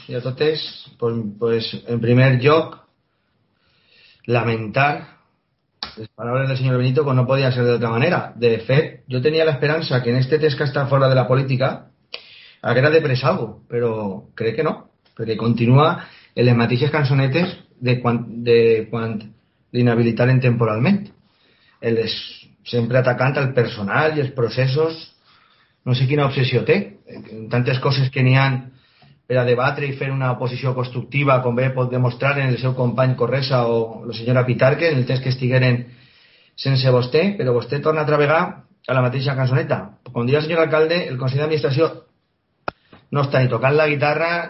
i a totes. Pues, en primer lloc, lamentar les paraules del senyor Benito, com no podia ser d'altra manera. De fet, jo tenia l'esperança que en este temps que està fora de la política haguera de pres algo, però crec que no, perquè continua en les mateixes cançonetes de quan l'inhabilitaren temporalment. Sempre atacant el personal i els processos. No sé quina obsessió té, tantes coses que n'hi ha per a debatre i fer una oposició constructiva, com bé pot demostrar en el seu company Corresa o la senyora Pitarque, en el temps que estigueren sense vostè, però vostè torna a travegar a la mateixa cançoneta. Com diu el senyor alcalde, el Consell d'Administració no està ni tocant la guitarra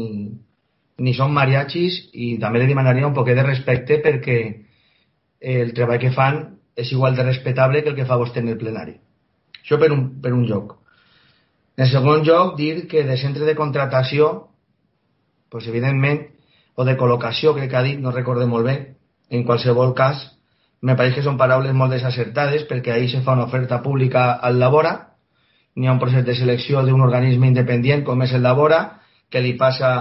ni són mariachis, i també li demanaria un poquet de respecte perquè el treball que fan és igual de respectable que el que fa vostè en el plenari. Això per un lloc. En segon lloc, dir que de centre de contratació, pues evidentment, o de col·locació, crec que ha dit, no recorde molt bé, en qualsevol cas, me pareix que són paraules molt desacertades, perquè ahir se fa una oferta pública al Labora, n'hi ha un procés de selecció d'un organisme independent com és el Labora, que li passa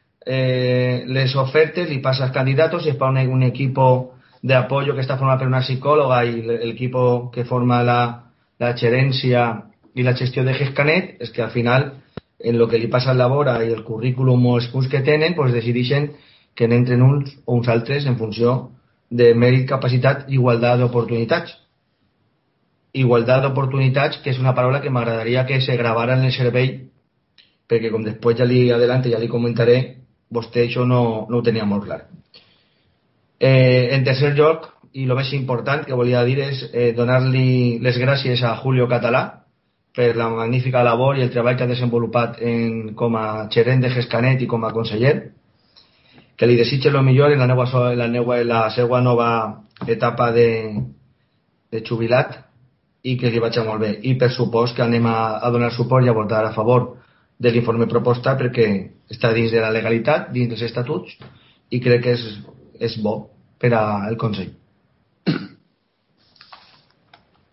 les ofertes, li passa els candidats, i es fa un equipo de apoyo que está formado por una psicóloga y el equipo que forma la gerencia y la gestión de GESCANET, es que al final en lo que li passa al Labora i el currículum o els punts que tenen, pues decideixen que n'entren uns o uns altres en funció de mèrit, capacitat i igualtat d'oportunitats. Igualtat d'oportunitats, que és una paraula que m'agradaria que se gravara en el cervell, perquè com després ja li comentaré, vostè això no ho tenia molt clar. En tercer lloc, i el més important que volia dir és donar-li les gràcies a Julio Català per la magnífica labor i el treball que ha desenvolupat com a gerent de GESCANET i com a conseller, que li desitge el millor en la seva nova etapa de jubilat i que li vagi molt bé. I per supost que anem a donar suport i a votar a favor de l'informe proposta, perquè està dins de la legalitat, dins dels estatuts, i crec que és bo per al Consell.